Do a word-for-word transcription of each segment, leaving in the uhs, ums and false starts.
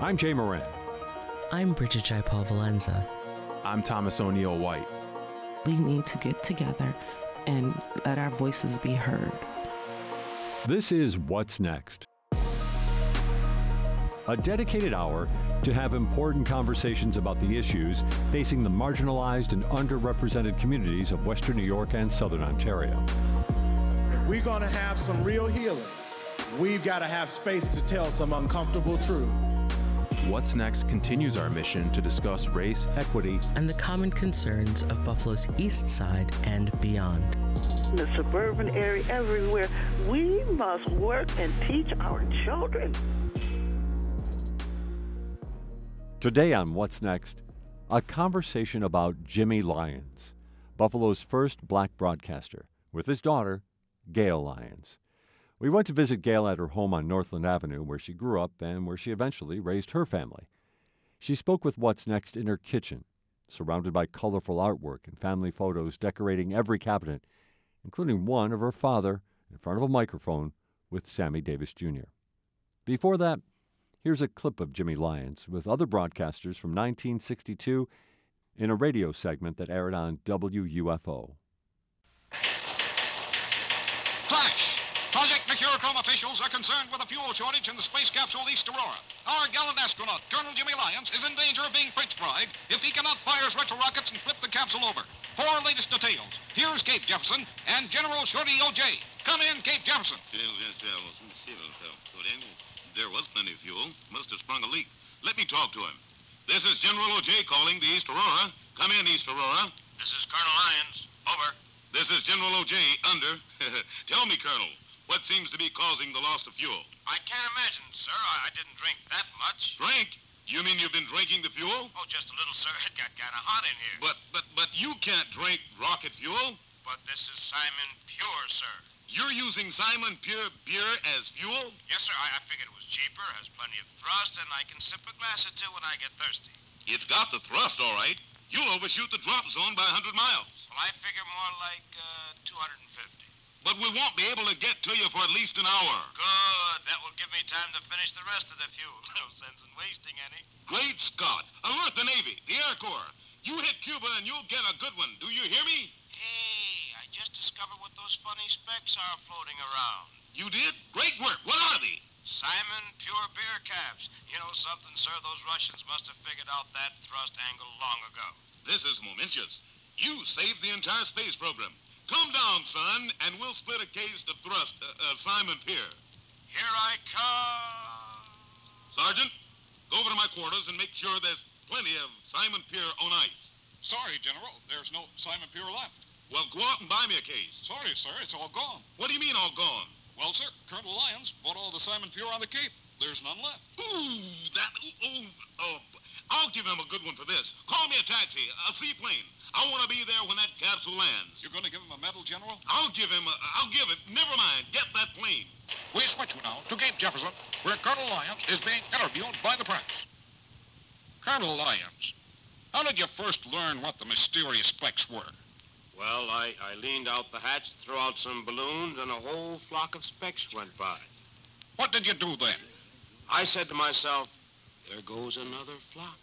I'm Jay Moran. I'm Bridget Jaipal Valenza. I'm Thomas O'Neill White. We need to get together and let our voices be heard. This is What's Next, a dedicated hour to have important conversations about the issues facing the marginalized and underrepresented communities of Western New York and Southern Ontario. If we're going to have some real healing, we've got to have space to tell some uncomfortable truth. What's Next continues our mission to discuss race, equity, and the common concerns of Buffalo's East Side and beyond. In the suburban area, everywhere, we must work and teach our children. Today on What's Next, a conversation about Jimmy Lyons, Buffalo's first black broadcaster, with his daughter, Gail Lyons. We went to visit Gail at her home on Northland Avenue, where she grew up and where she eventually raised her family. She spoke with What's Next in her kitchen, surrounded by colorful artwork and family photos decorating every cabinet, including one of her father in front of a microphone with Sammy Davis Junior Before that, here's a clip of Jimmy Lyons with other broadcasters from nineteen sixty-two in a radio segment that aired on W U F O. Flash! Project Mercurochrome officials are concerned with a fuel shortage in the space capsule East Aurora. Our gallant astronaut, Colonel Jimmy Lyons, is in danger of being French fried if he cannot fire his retro rockets and flip the capsule over. For our latest details, here's Cape Jefferson and General Shorty O J. Come in, Cape Jefferson. There was plenty of fuel. Must have sprung a leak. Let me talk to him. This is General O J calling the East Aurora. Come in, East Aurora. This is Colonel Lyons. Over. This is General O J. Under. Tell me, Colonel, what seems to be causing the loss of fuel? I can't imagine, sir. I, I didn't drink that much. Drink? You mean you've been drinking the fuel? Oh, just a little, sir. It got kind of hot in here. But, but, but you can't drink rocket fuel. But this is Simon Pure, sir. You're using Simon Pure beer as fuel? Yes, sir. I, I figured it was cheaper, has plenty of thrust, and I can sip a glass or two when I get thirsty. It's got the thrust, all right. You'll overshoot the drop zone by one hundred miles. Well, I figure more like uh, two hundred fifty. But we won't be able to get to you for at least an hour. Good. That will give me time to finish the rest of the fuel. No sense in wasting any. Great Scott. Alert the Navy, the Air Corps. You hit Cuba and you'll get a good one. Do you hear me? Hey, I just discovered what those funny specks are floating around. You did? Great work. What are they? Simon Pure beer caps. You know something, sir? Those Russians must have figured out that thrust angle long ago. This is momentous. You saved the entire space program. Come down, son, and we'll split a case of thrust, uh, uh, Simon Pure. Here I come. Sergeant, go over to my quarters and make sure there's plenty of Simon Pure on ice. Sorry, General. There's no Simon Pure left. Well, go out and buy me a case. Sorry, sir. It's all gone. What do you mean all gone? Well, sir, Colonel Lyons bought all the Simon Pure on the Cape. There's none left. Ooh, that, ooh, ooh, oh, I'll give him a good one for this. Call me a taxi, a seaplane. I want to be there when that capsule lands. You're going to give him a medal, General? I'll give him a, I'll give it. Never mind. Get that plane. We switch you now to Cape Jefferson, where Colonel Lyons is being interviewed by the press. Colonel Lyons, how did you first learn what the mysterious specks were? Well, I, I leaned out the hatch, threw out some balloons, and a whole flock of specks went by. What did you do then? I said to myself, there goes another flock.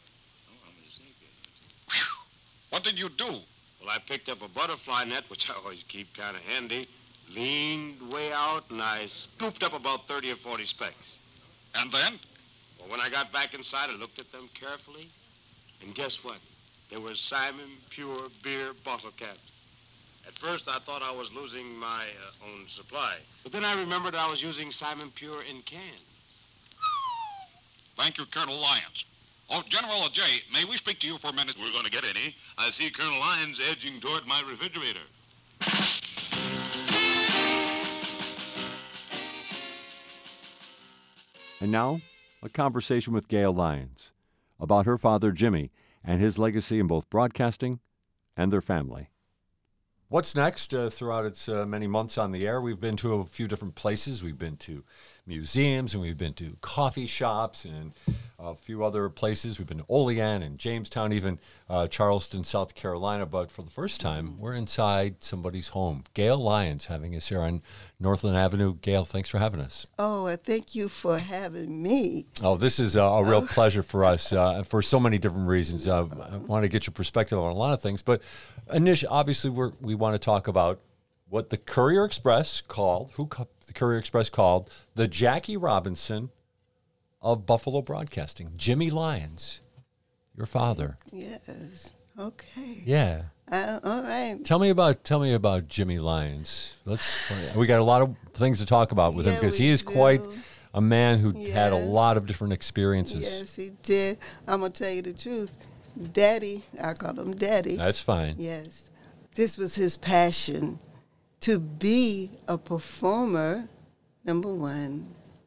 Whew. What did you do? Well, I picked up a butterfly net, which I always keep kind of handy, leaned way out, and I scooped up about thirty or forty specks. And then? Well, when I got back inside, I looked at them carefully, and guess what? They were Simon Pure beer bottle caps. At first, I thought I was losing my uh, own supply. But then I remembered I was using Simon Pure in cans. Thank you, Colonel Lyons. Oh, General J, may we speak to you for a minute? We're going to get any. I see Colonel Lyons edging toward my refrigerator. And now, a conversation with Gail Lyons about her father, Jimmy, and his legacy in both broadcasting and their family. What's next? Uh, throughout its uh, many months on the air, we've been to a few different places. We've been to museums, and we've been to coffee shops and a few other places. We've been to Olean and Jamestown, even uh, Charleston, South Carolina. But for the first time, we're inside somebody's home. Gail Lyons having us here on Northland Avenue. Gail, thanks for having us. Oh, uh, thank you for having me. Oh, this is a, a real pleasure for us uh, for so many different reasons. Uh, I want to get your perspective on a lot of things. But initially, obviously, we're, we want to talk about what the Courier Express called, who co- the Courier Express called the Jackie Robinson of Buffalo broadcasting. Jimmy Lyons, your father. Yes. Okay. Yeah. Uh, all right. Tell me about tell me about Jimmy Lyons. Let's. We got a lot of things to talk about with yeah, him because he we is do. quite a man who yes. had a lot of different experiences. Yes, he did. I'm gonna tell you the truth. Daddy, I call him Daddy. That's fine. Yes. This was his passion. To be a performer, number one.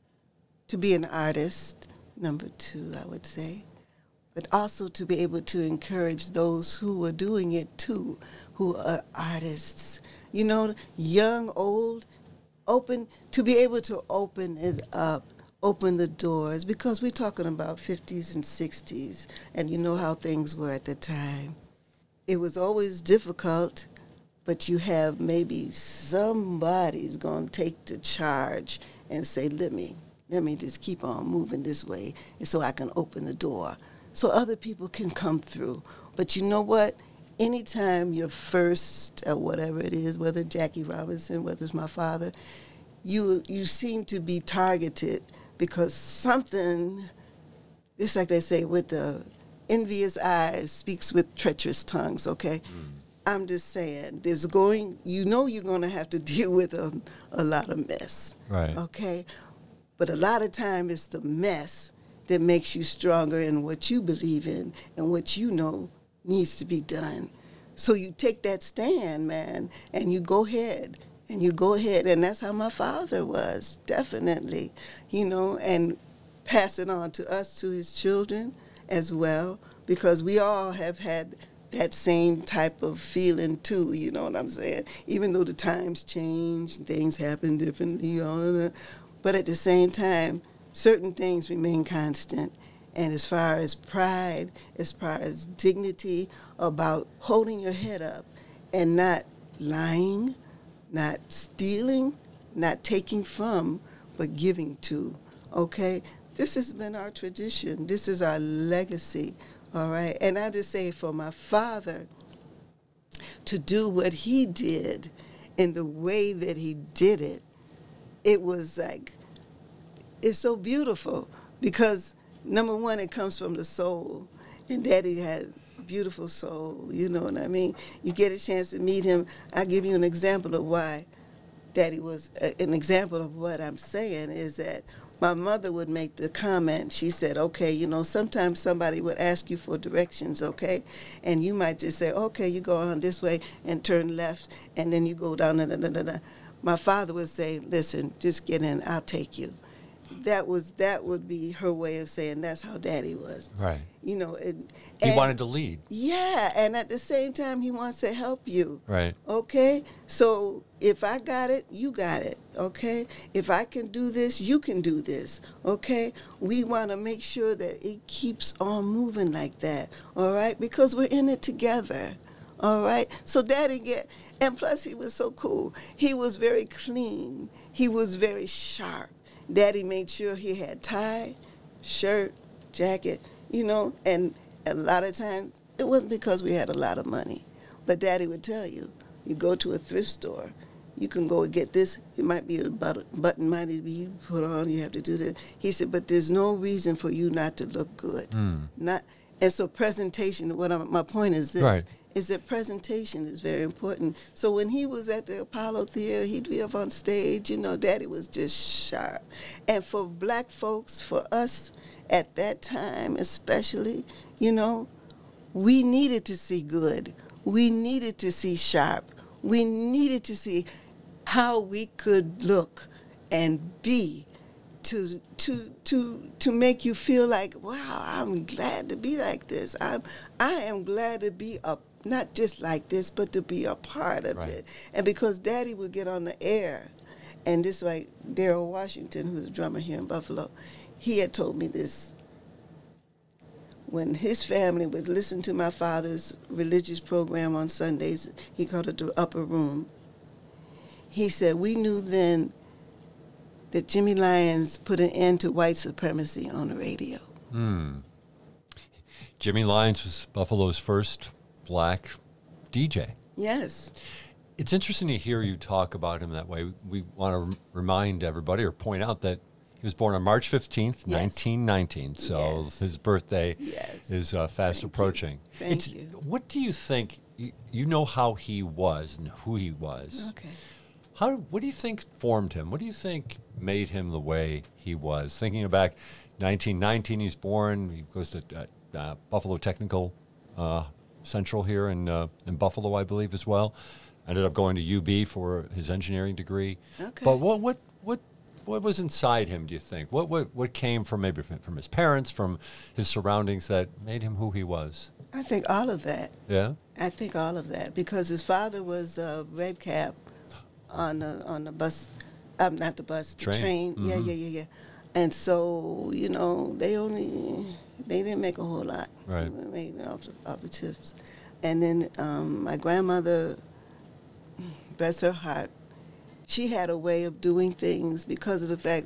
To be an artist, number two, I would say. But also to be able to encourage those who are doing it too, who are artists. You know, young, old, open, to be able to open it up, open the doors, because we're talking about fifties and sixties, and you know how things were at the time. It was always difficult, but you have maybe somebody's going to take the charge and say, let me, let me just keep on moving this way and so I can open the door so other people can come through. But you know what? Anytime you're first at whatever it is, whether Jackie Robinson, whether it's my father, you you seem to be targeted because something, it's like they say, with the envious eyes speaks with treacherous tongues, okay? Mm. I'm just saying, there's going, you know you're going to have to deal with a, a lot of mess, right? Okay? But a lot of time it's the mess that makes you stronger in what you believe in and what you know needs to be done. So you take that stand, man, and you go ahead, and you go ahead, and that's how my father was, definitely, you know, and pass it on to us, to his children as well, because we all have had that same type of feeling too, you know what I'm saying? Even though the times change, things happen differently, you know, but at the same time, certain things remain constant. And as far as pride, as far as dignity, about holding your head up and not lying, not stealing, not taking from, but giving to, okay? This has been our tradition. This is our legacy. All right, and I just say for my father to do what he did in the way that he did it, it was like, it's so beautiful because, number one, it comes from the soul, and Daddy had a beautiful soul, you know what I mean? You get a chance to meet him. I'll give you an example of why Daddy was, uh, an example of what I'm saying is that my mother would make the comment, she said, okay, you know, sometimes somebody would ask you for directions, okay? And you might just say, okay, you go on this way and turn left, and then you go down, da, da, da, da, da. My father would say, listen, just get in, I'll take you. That was that would be her way of saying that's how Daddy was. Right. You know, it, he and, wanted to lead. Yeah, and at the same time, he wants to help you. Right. Okay? So if I got it, you got it. Okay? If I can do this, you can do this. Okay? We want to make sure that it keeps on moving like that. All right? Because we're in it together. All right? So Daddy get, and plus he was so cool. He was very clean. He was very sharp. Daddy made sure he had tie, shirt, jacket, you know, and a lot of times it wasn't because we had a lot of money. But Daddy would tell you, you go to a thrift store, you can go and get this. It might be a button might be put on, you have to do this. He said, but there's no reason for you not to look good. Mm. Not, and so presentation, what I'm, my point is this. Right. Is that presentation is very important. So when he was at the Apollo Theater, he'd be up on stage, you know, Daddy was just sharp. And for black folks, for us at that time especially, you know, we needed to see good. We needed to see sharp. We needed to see how we could look and be to to to to make you feel like, wow, I'm glad to be like this. I'm I am glad to be a not just like this, but to be a part of right. it. And because Daddy would get on the air And this like Daryl Washington, who's a drummer here in Buffalo, he had told me this. When his family would listen to my father's religious program on Sundays, he called it the upper room. He said, we knew then that Jimmy Lyons put an end to white supremacy on the radio. Hmm. Jimmy Lyons was Buffalo's first black D J. Yes. It's interesting to hear you talk about him that way. We want to remind everybody or point out that he was born on March fifteenth, yes. nineteen nineteen. So yes. his birthday yes. is uh, fast Thank approaching. You. Thank it's, you. What do you think? You, you know how he was and who he was. Okay. How? What do you think formed him? What do you think made him the way he was? Thinking back, nineteen nineteen, he's born. He goes to uh, uh, Buffalo Technical uh, Central here in uh, in Buffalo, I believe, as well. Ended up going to U B for his engineering degree. Okay. But what what what what was inside him, do you think? What what what came from maybe from, from his parents, from his surroundings that made him who he was? I think all of that. Yeah. I think all of that because his father was a red cap on the on the bus, um, not the bus, the train. train. Mm-hmm. Yeah, yeah, yeah, yeah. And so you know they only they didn't make a whole lot. Right. They made off the, off the tips, and then um, my grandmother, bless her heart, she had a way of doing things because of the fact,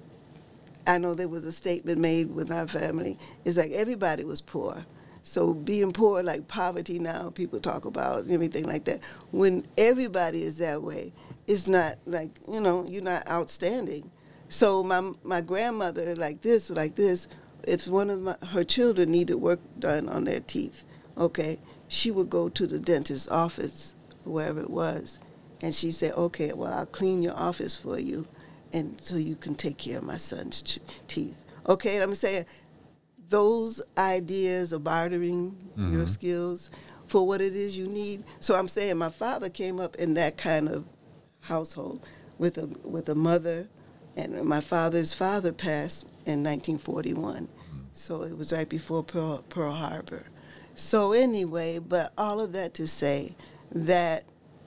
I know there was a statement made with our family, it's like everybody was poor. So being poor, like poverty now, people talk about everything like that. When everybody is that way, it's not like, you know, you're not outstanding. So my my grandmother, like this, like this, if one of my, her children needed work done on their teeth, okay, she would go to the dentist's office, wherever it was, and she'd say, okay, well, I'll clean your office for you, and so you can take care of my son's ch- teeth. Okay, and I'm saying those ideas of bartering mm-hmm. your skills for what it is you need. So I'm saying my father came up in that kind of household with a with a mother, and my father's father passed in nineteen forty-one. Mm-hmm. So it was right before Pearl, Pearl Harbor. So anyway, but all of that to say that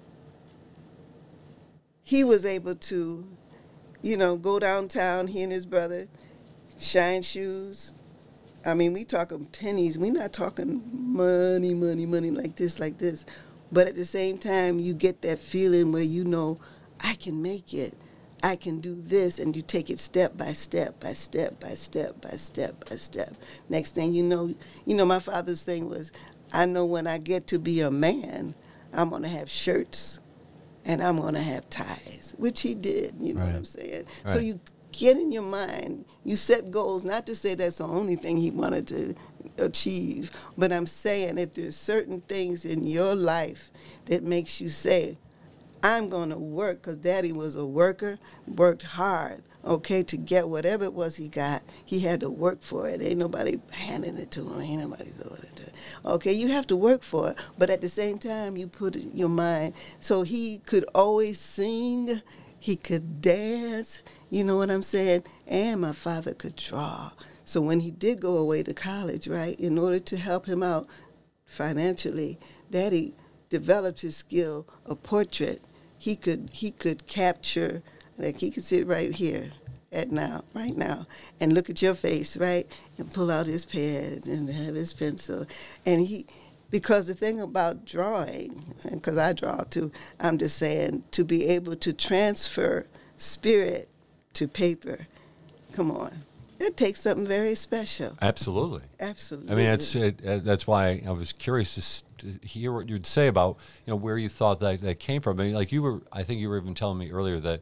he was able to, you know, go downtown, he and his brother, shine shoes. I mean, we talking pennies. We not talking money, money, money like this, like this. But at the same time, you get that feeling where you know, I can make it. I can do this, and you take it step by step, by step, by step, by step, by step. Next thing you know, you know, my father's thing was, I know when I get to be a man, I'm going to have shirts, and I'm going to have ties, which he did, you know right. what I'm saying? Right. So you get in your mind, you set goals, not to say that's the only thing he wanted to achieve, but I'm saying if there's certain things in your life that makes you say, I'm going to work, because Daddy was a worker, worked hard, okay, to get whatever it was he got. He had to work for it. Ain't nobody handing it to him. Ain't nobody throwing it to him. Okay, you have to work for it, but at the same time, you put it in your mind. So he could always sing, he could dance, you know what I'm saying? And my father could draw. So when he did go away to college, right, in order to help him out financially, Daddy developed his skill of portrait. He could he could capture, like he could sit right here at now, right now, and look at your face, right, and pull out his pen and have his pencil. And he, because the thing about drawing, because I draw too, I'm just saying, to be able to transfer spirit to paper, come on. It takes something very special. Absolutely. Absolutely. I mean, it's it, uh, that's why I was curious to, s- to hear what you'd say about, you know, where you thought that, that came from. I mean, like you were, I think you were even telling me earlier that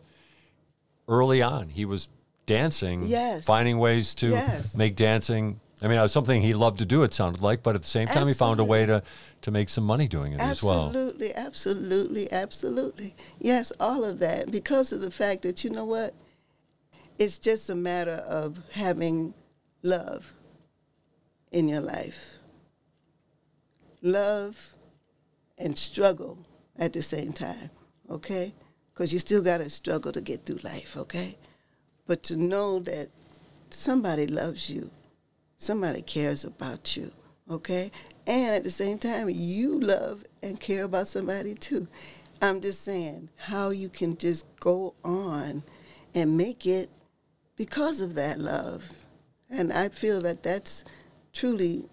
early on he was dancing, yes. finding ways to yes. make dancing. I mean, it was something he loved to do, it sounded like, but at the same time absolutely. he found a way to, to make some money doing it absolutely, as well. Absolutely, absolutely, absolutely. Yes, all of that. Because of the fact that, you know what? It's just a matter of having love in your life. Love and struggle at the same time, okay? Because you still got to struggle to get through life, okay? But to know that somebody loves you, somebody cares about you, okay? And at the same time, you love and care about somebody too. I'm just saying how you can just go on and make it because of that love. And I feel that that's truly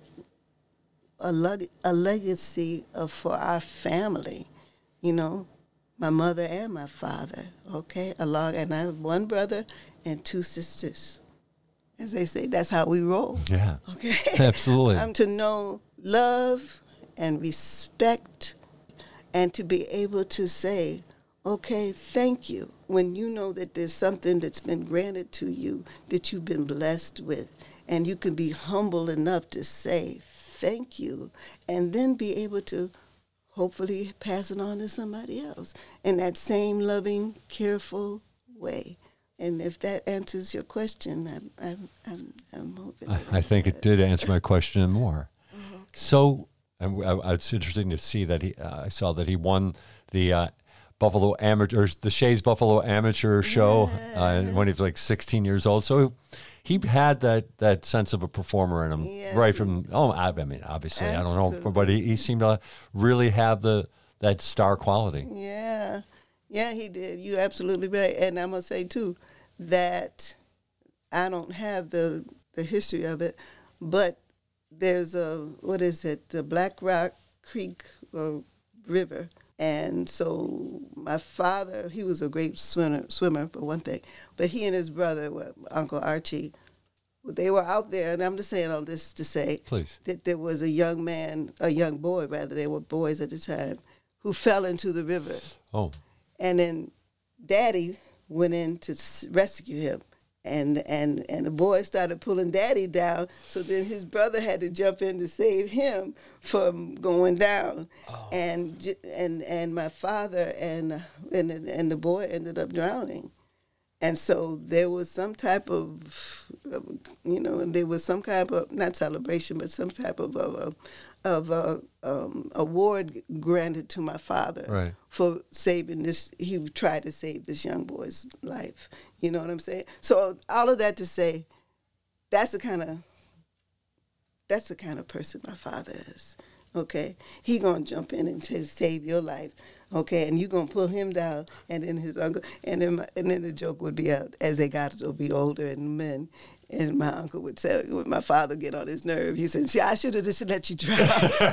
a, leg- a legacy of, for our family, you know, my mother and my father, okay, along, and I have one brother and two sisters. As they say, that's how we roll. Yeah, okay, absolutely. Um, to know love and respect, and to be able to say, okay, thank you, when you know that there's something that's been granted to you that you've been blessed with, and you can be humble enough to say thank you, and then be able to hopefully pass it on to somebody else in that same loving, careful way. And if that answers your question, I'm, I'm, I'm, I'm hoping. I, I think it did answer my question and more. Uh-huh. So, and I, I, it's interesting to see that he. Uh, I saw that he won the uh, Buffalo Amateur, the Shays Buffalo Amateur show yes. uh, when he was like sixteen years old. So he had that, that sense of a performer in him yes. right from. Oh, I, I mean, obviously, Absolutely. I don't know, but he, he seemed to really have the that star quality. Yeah, yeah, he did. You're absolutely right, and I'm gonna say too that I don't have the the history of it, but there's a, what is it, the Black Rock Creek or River, and so my father, he was a great swimmer, swimmer for one thing, but he and his brother, well, Uncle Archie, they were out there, and I'm just saying all this to say Please. that there was a young man, a young boy rather, they were boys at the time, who fell into the river. Oh. And then Daddy went in to rescue him, and and and the boy started pulling Daddy down. So then his brother had to jump in to save him from going down, oh. and and and my father and and and the boy ended up drowning, and so there was some type of, you know, and there was some kind of not celebration, but some type of of, of a um, award granted to my father right. for saving this. He tried to save this young boy's life. You know what I'm saying? So all of that to say, that's the kind of that's the kind of person my father is. Okay, he gonna jump in and to save your life. Okay, and you gonna pull him down, and then his uncle, and then my, and then the joke would be out as they got to be older and men. And my uncle would say, when my father get on his nerve, he said, "See, I should have just let you drown."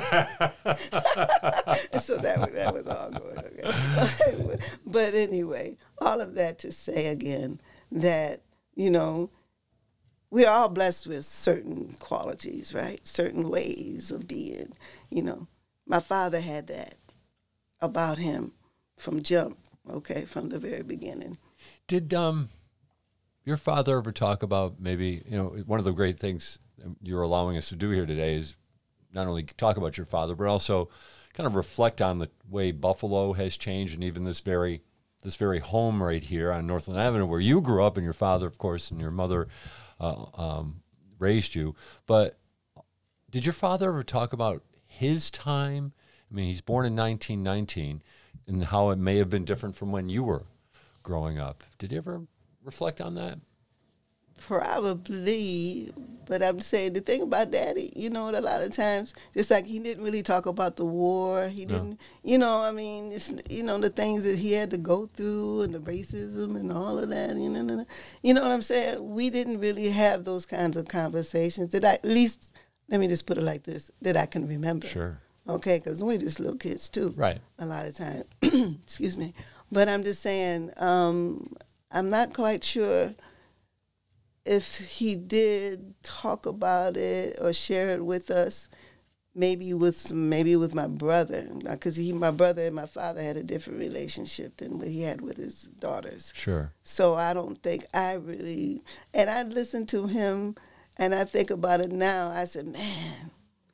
So that was, that was all good. Okay. But anyway, all of that to say again that, you know, we are all blessed with certain qualities, right? Certain ways of being. You know, my father had that about him from jump, okay, from the very beginning. Did um. your father ever talk about maybe, you know, one of the great things you're allowing us to do here today is not only talk about your father, but also kind of reflect on the way Buffalo has changed, and even this very this very home right here on Northland Avenue where you grew up, and your father, of course, and your mother uh, um, raised you. But did your father ever talk about his time? I mean, he's born in nineteen nineteen, and how it may have been different from when you were growing up. Did he ever reflect on that? Probably, but I'm saying the thing about Daddy, you know, a lot of times, just like he didn't really talk about the war. He didn't, no. you know, I mean, it's, you know, the things that he had to go through and the racism and all of that, you know, you know what I'm saying? We didn't really have those kinds of conversations that I, at least, let me just put it like this, that I can remember. Sure. Okay, because we're just little kids too. Right. A lot of time. Excuse me. But I'm just saying, um, I'm not quite sure if he did talk about it or share it with us, maybe with maybe with my brother, because he, my brother and my father had a different relationship than what he had with his daughters. Sure. So I don't think I really, and I listened to him, and I think about it now. I said, man,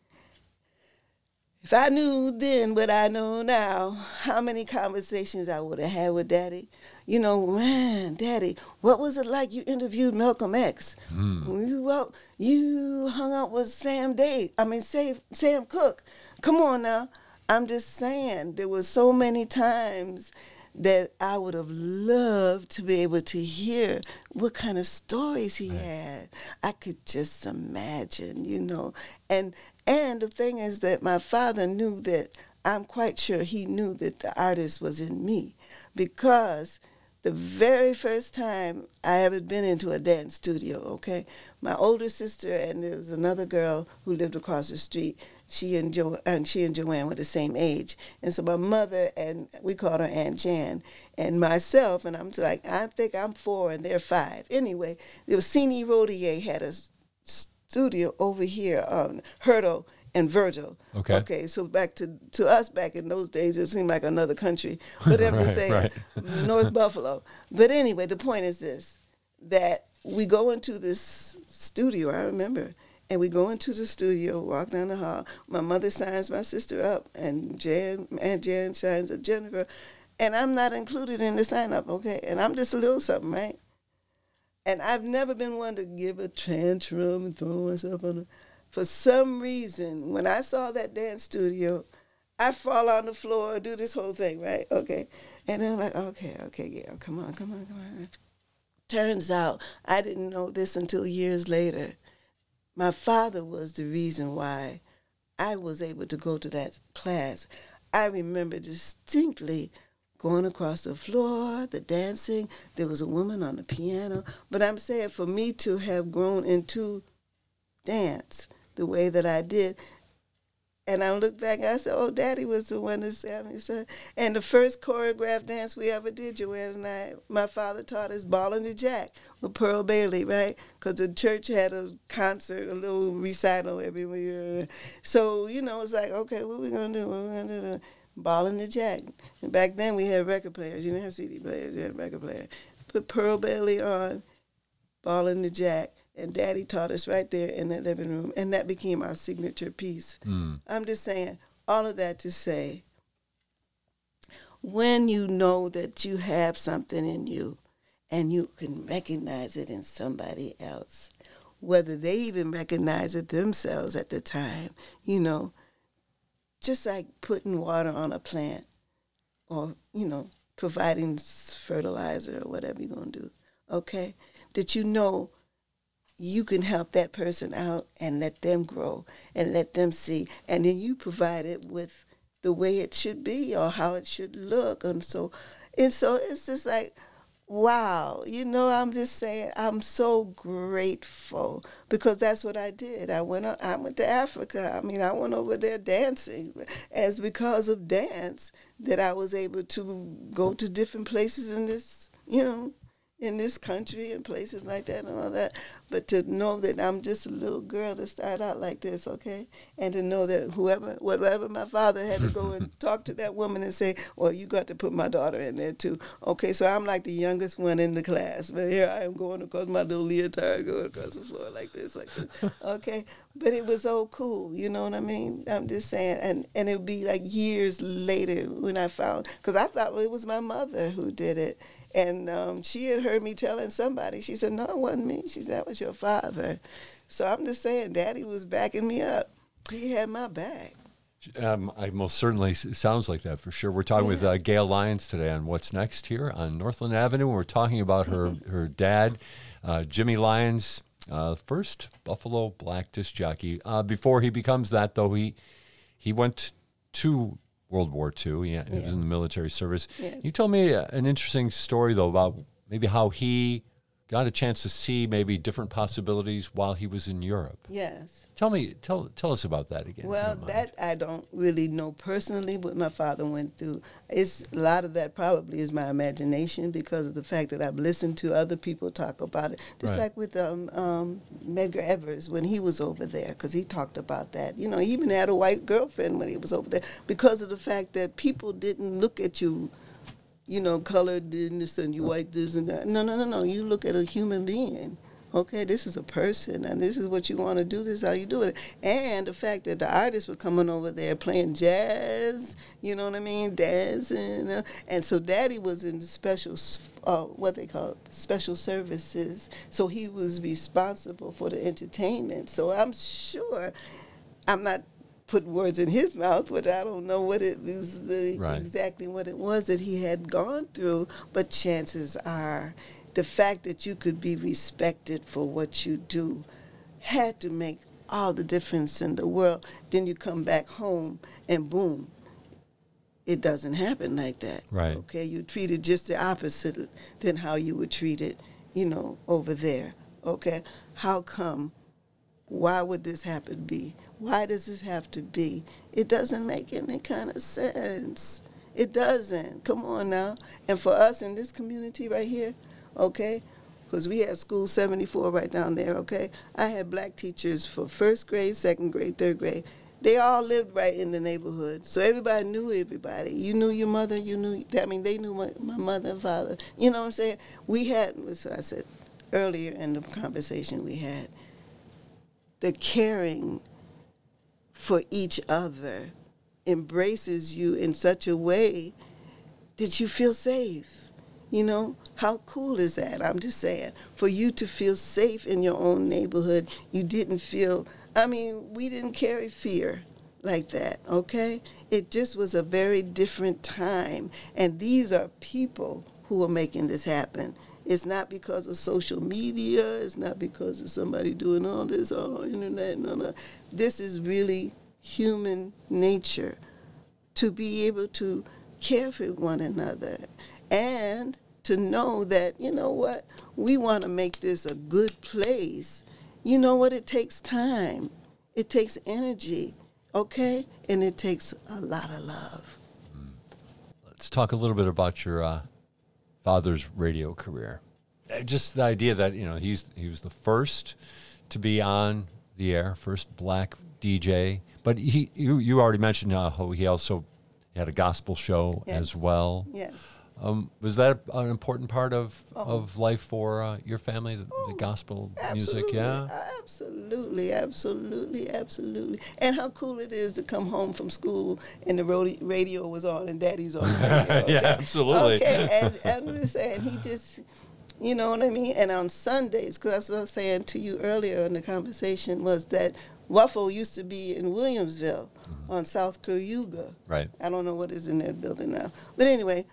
if I knew then what I know now, how many conversations I would have had with Daddy. You know, man, Daddy, what was it like you interviewed Malcolm X? Mm. You, well, you hung out with Sam Day. I mean, Sam, Sam Cooke. Come on now. I'm just saying, there were so many times that I would have loved to be able to hear what kind of stories he right. had. I could just imagine, you know. And and the thing is that my father knew that I'm quite sure he knew that the artist was in me, because the very first time I ever been into a dance studio, okay, my older sister and there was another girl who lived across the street. She and jo- and she and Joanne were the same age, and so my mother and we called her Aunt Jan, and myself, and I'm like, I think I'm four and they're five. Anyway, there was Cine Rodier had a studio over here on Hurdle and Virgil. Okay. Okay, so back to, to us back in those days, it seemed like another country. But I'm Right, just saying, right. North Buffalo. But anyway, the point is this, that we go into this studio, I remember, and we go into the studio, walk down the hall. My mother signs my sister up, and Jan, Aunt Jan signs up Jennifer. And I'm not included in the sign-up, okay? And I'm just a little something, right? And I've never been one to give a tantrum and throw myself on the... For some reason, when I saw that dance studio, I fall on the floor, do this whole thing, right? Okay. And then I'm like, okay, okay, yeah, come on, come on, come on. Turns out I didn't know this until years later. My father was the reason why I was able to go to that class. I remember distinctly going across the floor, the dancing. There was a woman on the piano. But I'm saying for me to have grown into dance the way that I did, and I look back and I said, oh, Daddy was the one that said me. So, and the first choreographed dance we ever did, Joanne and I, my father taught us Ballin' the Jack with Pearl Bailey, right? Because the church had a concert, a little recital every year. So, you know, it's like, okay, what are we going to do? What are we going to do? Ballin' the Jack. And back then we had record players. You didn't have C D players. You had record players. Put Pearl Bailey on, Ballin' the Jack. And Daddy taught us right there in the living room. And that became our signature piece. Mm. I'm just saying, all of that to say, when you know that you have something in you and you can recognize it in somebody else, whether they even recognize it themselves at the time, you know, just like putting water on a plant or, you know, providing fertilizer or whatever you're going to do, okay, that you know you can help that person out and let them grow and let them see. And then you provide it with the way it should be or how it should look. And so, and so it's just like, wow, you know, I'm just saying, I'm so grateful because that's what I did. I went, I went to Africa. I mean, I went over there dancing. As because of dance that I was able to go to different places in this, you know, in this country and places like that and all that. But to know that I'm just a little girl to start out like this, okay? And to know that whoever, whatever my father had to go and talk to that woman and say, well, you got to put my daughter in there too. Okay, so I'm like the youngest one in the class. But here I am going across my little leotard, going across the floor like this, like this. Okay? But it was so cool, you know what I mean? I'm just saying. And, and it would be like years later when I found, because I thought well, it was my mother who did it. And um, she had heard me telling somebody. She said, no, it wasn't me. She said, that was your father. So I'm just saying, Daddy was backing me up. He had my back. Um, I most certainly, it sounds like that for sure. We're talking yeah. with uh, Gail Lyons today on What's Next here on Northland Avenue. We're talking about her, her dad, uh, Jimmy Lyons, uh, first Buffalo black disc jockey. Uh, before he becomes that, though, he he went to World War Two. He, he yes. was in the military service. Yes. You told me an interesting story, though, about maybe how he got a chance to see maybe different possibilities while he was in Europe. Yes. Tell me, tell tell us about that again. Well, that I don't really know personally what my father went through. It's a lot of that probably is my imagination because of the fact that I've listened to other people talk about it. Just right. like with um, um, Medgar Evers when he was over there, because he talked about that. You know, he even had a white girlfriend when he was over there because of the fact that people didn't look at you, you know, colored this and you white this and that. No, no, no, no. You look at a human being. Okay, this is a person, and this is what you want to do. This is how you do it. And the fact that the artists were coming over there playing jazz, you know what I mean, dancing. Uh, and so Daddy was in special, uh, what they call special services. So he was responsible for the entertainment. So I'm sure, I'm not putting words in his mouth, which I don't know what it is, uh, right. exactly what it was that he had gone through, but chances are the fact that you could be respected for what you do had to make all the difference in the world. Then you come back home and boom, it doesn't happen like that. Right. Okay, you treat it just the opposite than how you would treat it, you know, over there. Okay, how come? Why would this happen to be? Why does this have to be? It doesn't make any kind of sense. It doesn't. Come on now. And for us in this community right here, okay, because we had school seventy-four right down there, okay, I had black teachers for first grade, second grade, third grade. They all lived right in the neighborhood. So everybody knew everybody. You knew your mother, you knew, I mean, they knew my, my mother and father. You know what I'm saying? We had, so I said earlier in the conversation we had, the caring for each other embraces you in such a way that you feel safe. You know, how cool is that? I'm just saying, for you to feel safe in your own neighborhood, you didn't feel, I mean, we didn't carry fear like that, okay? It just was a very different time. And these are people who are making this happen. It's not because of social media. It's not because of somebody doing all this on the internet. No, no. This is really human nature, to be able to care for one another and to know that, you know what, we want to make this a good place. You know what, it takes time. It takes energy, okay? And it takes a lot of love. Let's talk a little bit about your uh, father's radio career. Uh, Just the idea that, you know, he's he was the first to be on the air, first black D J. But he you, you already mentioned uh, how he also had a gospel show Yes. as well. Yes. Um, was that an important part of, Oh. of life for uh, your family, the, the gospel music? Absolutely. Yeah. Absolutely, absolutely, absolutely. And how cool it is to come home from school and the rodi- radio was on and Daddy's on the radio. Yeah, okay? absolutely. Okay, and, and I'm just saying, he just, you know what I mean? And on Sundays, because that's what I was saying to you earlier in the conversation, was that Waffle used to be in Williamsville Mm-hmm. on South Cayuga. Right. I don't know what is in that building now. But anyway,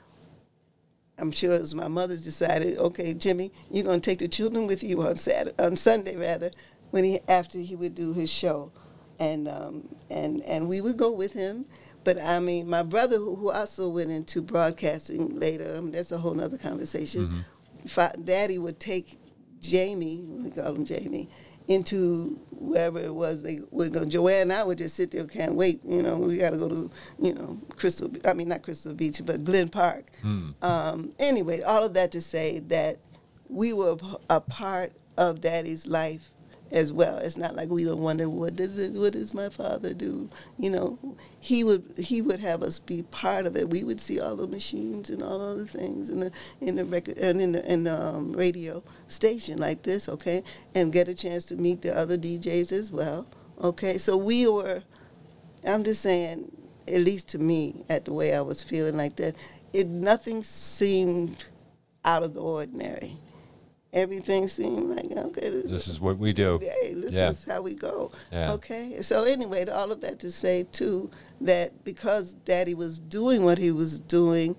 I'm sure it was my mother decided, okay, Jimmy, you're going to take the children with you on Saturday, on Sunday rather, when he after he would do his show, and um, and and we would go with him. But I mean, my brother, who, who also went into broadcasting later, I mean, that's a whole nother conversation. Mm-hmm. Fa- Daddy would take Jamie, we call him Jamie, into wherever it was they would go. Joanne and I would just sit there, can't wait. You know, we got to go to, you know, Crystal, I mean, not Crystal Beach, but Glen Park. Mm. Um, anyway, all of that to say that we were a part of Daddy's life as well. It's not like we don't wonder, what does it, what does my father do? You know, he would he would have us be part of it. We would see all the machines and all other things in the in the record and in the in the um, radio station like this, okay, and get a chance to meet the other D Js as well, okay. So we were, I'm just saying, at least to me, at the way I was feeling like that, it nothing seemed out of the ordinary. Everything seemed like, okay, this, This is what we do. Hey, this Yeah. is how we go. Yeah. Okay. So anyway, all of that to say too that because Daddy was doing what he was doing,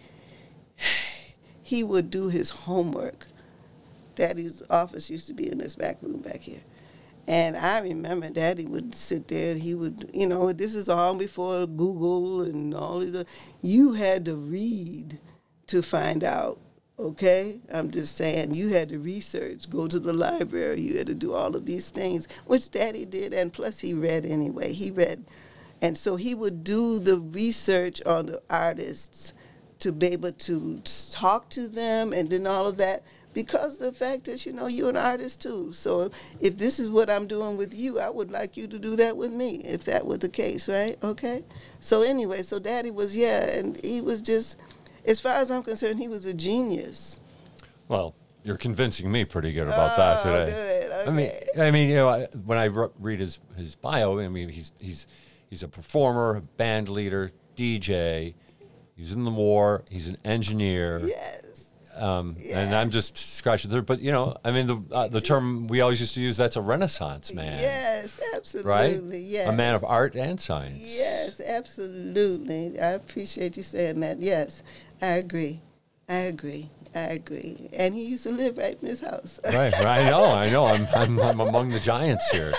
he would do his homework. Daddy's office used to be in this back room back here. And I remember Daddy would sit there and he would, you know, this is all before Google and all these other, you had to read to find out. Okay, I'm just saying, you had to research, go to the library, you had to do all of these things, which Daddy did, and plus he read anyway. He read, and so he would do the research on the artists to be able to talk to them, and then all of that, because of the fact that, you know, you're an artist too. So if this is what I'm doing with you, I would like you to do that with me, if that was the case, right? Okay? So anyway, so Daddy was, yeah, and he was just... As far as I'm concerned, he was a genius. Well, you're convincing me pretty good about that Oh, today. good. Okay. I mean, I mean, you know, I- when I re- read his, his bio, I mean, he's he's he's a performer, a band leader, D J. He's in the war. He's an engineer. Yes. Um, And I'm just scratching through. But you know, I mean, the uh, the term we always used to use, that's a Renaissance man. Yes, absolutely. Right? Yes. A man of art and science. Yes, absolutely. I appreciate you saying that. Yes, I agree. I agree. I agree. And he used to live right in this house. Right, right. I know, I know. I'm, I'm, I'm among the giants here.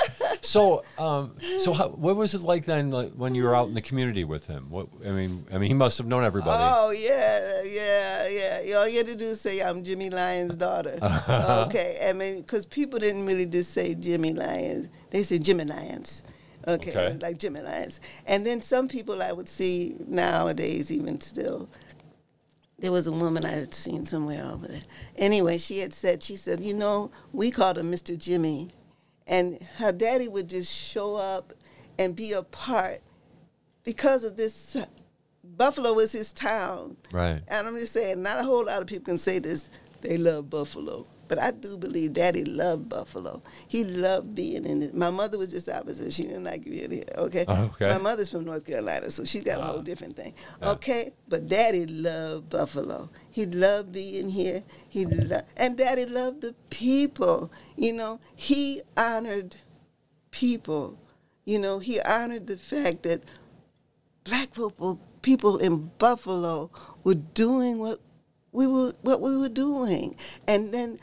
So, um, so how, what was it like then, like, when you were out in the community with him? What I mean, I mean, he must have known everybody. Oh yeah, yeah, yeah. All you had to do is say I'm Jimmy Lyons' daughter. Okay, I mean, because people didn't really just say Jimmy Lyons; they said Jimmy Lyons. Okay, Okay. like Jimmy Lyons. And then some people I would see nowadays, even still. There was a woman I had seen somewhere over there. Anyway, she had said, she said, you know, we called him Mister Jimmy. And her daddy would just show up and be a part because of this. Buffalo was his town. Right. And I'm just saying, not a whole lot of people can say this. They love Buffalo. But I do believe Daddy loved Buffalo. He loved being in it. My mother was just opposite. She didn't like being here, okay? Oh, okay. My mother's from North Carolina, so she's got a whole Ah. different thing, Yeah. okay? But Daddy loved Buffalo. He loved being here. He lo- And Daddy loved the people. You know, he honored people. You know, he honored the fact that black people, people in Buffalo were doing what we were what we were doing. And then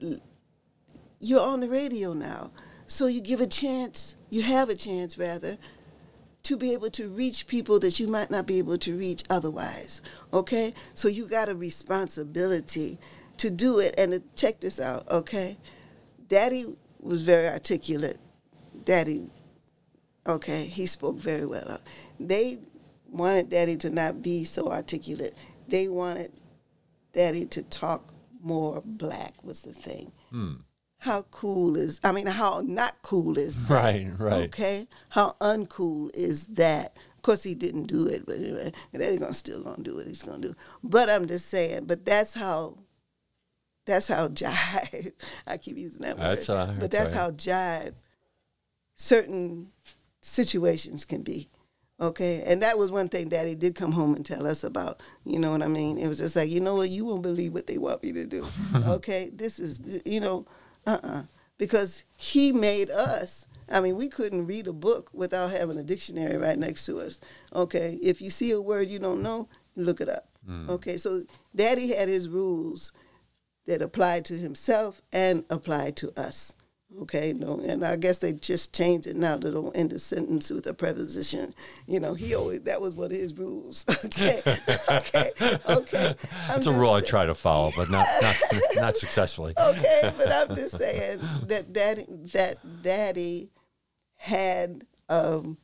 you're on the radio now. So you give a chance, you have a chance rather, to be able to reach people that you might not be able to reach otherwise. Okay? So you got a responsibility to do it. And to check this out, okay? Daddy was very articulate. Daddy, okay, he spoke very well. They wanted Daddy to not be so articulate. They wanted Daddy to talk more black was the thing. Hmm. How cool is, I mean, how not cool is that? Right, right. Okay? How uncool is that? Of course, he didn't do it, but anyway, Daddy's gonna still gonna do what he's gonna do. But I'm just saying, but that's how, that's how jive, I keep using that That's, word, uh, but that's that's right. how jive certain situations can be. Okay, and that was one thing Daddy did come home and tell us about. You know what I mean? It was just like, you know what, you won't believe what they want me to do. Okay, this is, you know, uh-uh. Because he made us, I mean, we couldn't read a book without having a dictionary right next to us. Okay, if you see a word you don't know, look it up. Mm. Okay, so Daddy had his rules that applied to himself and applied to us. Okay, no, and I guess they just changed it now to don't end a sentence with a preposition. You know, he always, that was one of his rules. Okay, okay, okay. I'm That's a just rule I sa- try to follow, but not not, not successfully. Okay, but I'm just saying that daddy, that daddy had um,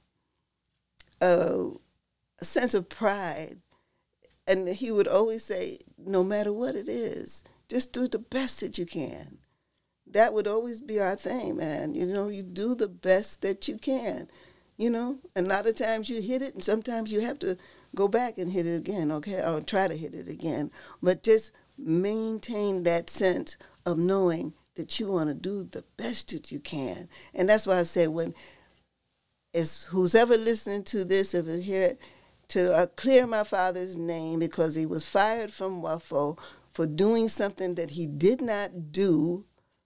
a, a sense of pride, and he would always say, no matter what it is, just do the best that you can. That would always be our thing, man. You know, you do the best that you can, you know. And a lot of times you hit it, and sometimes you have to go back and hit it again, okay, or try to hit it again. But just maintain that sense of knowing that you want to do the best that you can. And that's why I say when, it's who's ever listening to this, if you hear it, to uh, clear my father's name because he was fired from W A F O for doing something that he did not do.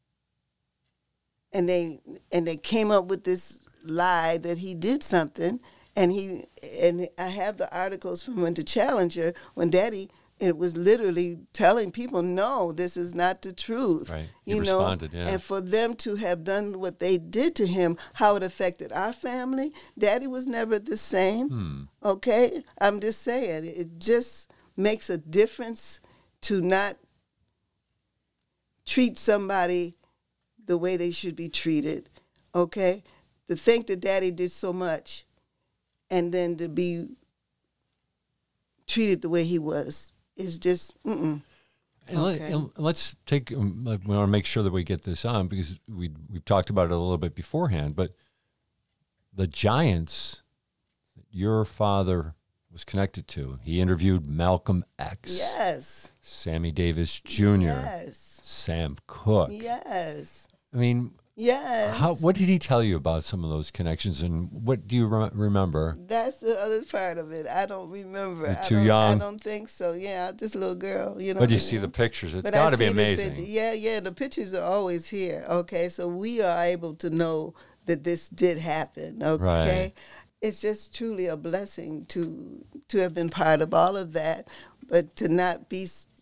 And they and they came up with this lie that he did something, and he and I have the articles from when the Challenger when Daddy it was literally telling people, no, this is not the truth. Right. He You know, responded, yeah. and for them to have done what they did to him, how it affected our family. Daddy was never the same. Hmm. Okay, I'm just saying it just makes a difference to not treat somebody the way they should be treated, okay? To think that Daddy did so much and then to be treated the way he was is just, mm-mm. And, let, Okay. and let's take, um, like, we want to make sure that we get this on because we we've talked about it a little bit beforehand, but the Giants that your father was connected to, he interviewed Malcolm X, Yes. Sammy Davis Junior, Yes. Sam Cooke. Yes. I mean, Yes. how, what did he tell you about some of those connections, and what do you re- remember? That's the other part of it. I don't remember. You're I too don't- young? I don't think so. Yeah, I'm just a little girl. You know. But you what I see the mean? pictures. It's But got I to be see the amazing. picture. Yeah, yeah. The pictures are always here. Okay, so we are able to know that this did happen. Okay, Right. it's just truly a blessing to to have been part of all of that, but to not be s-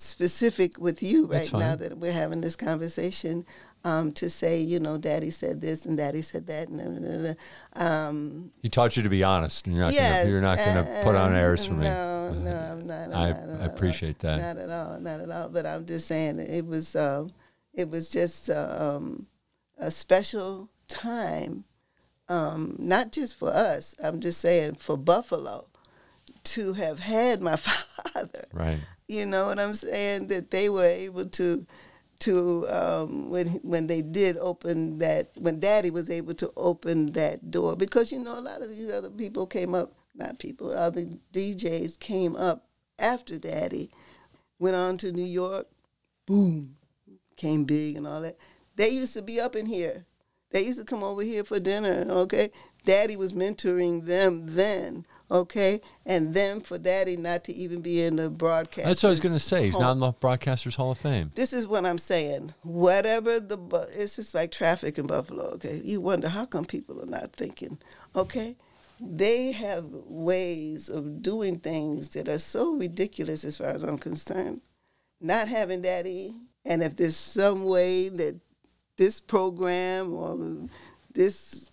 specific with you That's right now fine. that we're having this conversation. Um, to say, you know, Daddy said this and Daddy said that. And, and, and, um, He taught you to be honest, and you're not yes, gonna, you're not going to put on airs for me. No, no, I'm not. I, I'm not, I appreciate that. Not at all, not at all. But I'm just saying it was, um, it was just uh, um, a special time, um, not just for us. I'm just saying for Buffalo to have had my father. Right. You know what I'm saying? That they were able to. To um, when when they did open that, when Daddy was able to open that door, because you know a lot of these other people came up, not people, other D Js came up after Daddy, went on to New York, boom, came big and all that. They used to be up in here. They used to come over here for dinner, okay? Daddy was mentoring them then, okay? And then for Daddy not to even be in the broadcast. That's what I was going to say. He's not in the Broadcasters Hall of Fame. This is what I'm saying. Whatever the, it's just like traffic in Buffalo, okay? You wonder how come people are not thinking, okay? They have ways of doing things that are so ridiculous as far as I'm concerned. Not having Daddy, and if there's some way that this program or this